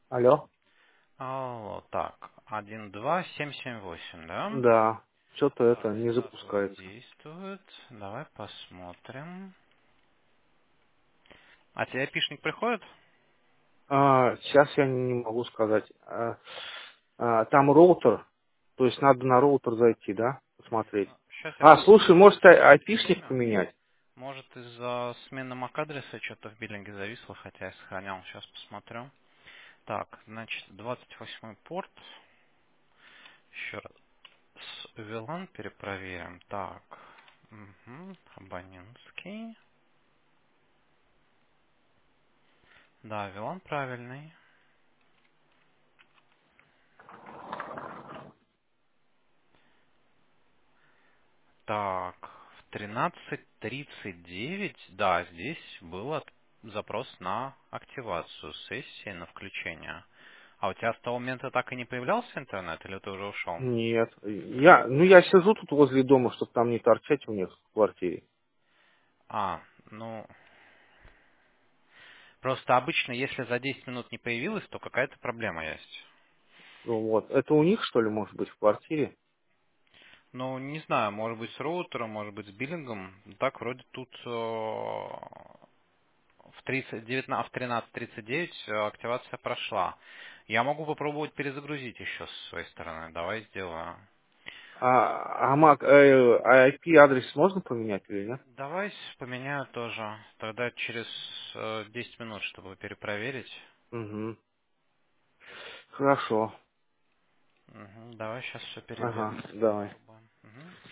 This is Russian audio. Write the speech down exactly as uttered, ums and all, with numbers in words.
Алло? Алло, так, один два семь семь восемь, да? Да. Что-то это Так, не сразу он запускается. действует. Давай посмотрим. А тебе айпишник приходит? А, сейчас я не могу сказать. А, а, там роутер. То есть надо на роутер зайти, да? Посмотреть. Сейчас я А, посмотрю. слушай, может ай- айпишник Время. поменять? Может из-за смены мак-адреса что-то в биллинге зависло, хотя я сохранял. Сейчас посмотрю. Так, значит, двадцать восьмой порт. Еще раз с ви лан перепроверим. Так, угу. Абонентский. Да, ви лан правильный. Так, в тринадцать тридцать девять, да, здесь был от- запрос на активацию сессии, на включение. А у тебя с того момента так и не появлялся интернет, или ты уже ушел? Нет. Я, ну, я сижу тут возле дома, чтобы там не торчать у них в квартире. А, ну, просто обычно, если за десять минут не появилось, то какая-то проблема есть. Ну, вот. Это у них, что ли, может быть, в квартире? Ну, не знаю, может быть с роутером, может быть с биллингом. Так, вроде тут э, в тридцать, девятнадцать, в тринадцать тридцать девять э, активация прошла. Я могу попробовать перезагрузить еще с своей стороны. Давай сделаю. А, а мак, э, а ай пи адрес можно поменять или нет? Давай поменяю тоже. Тогда через э, десять минут, чтобы перепроверить. Угу. Хорошо. Мгм, давай сейчас все Ага, переделаем. давай. Попробуем. Мгм.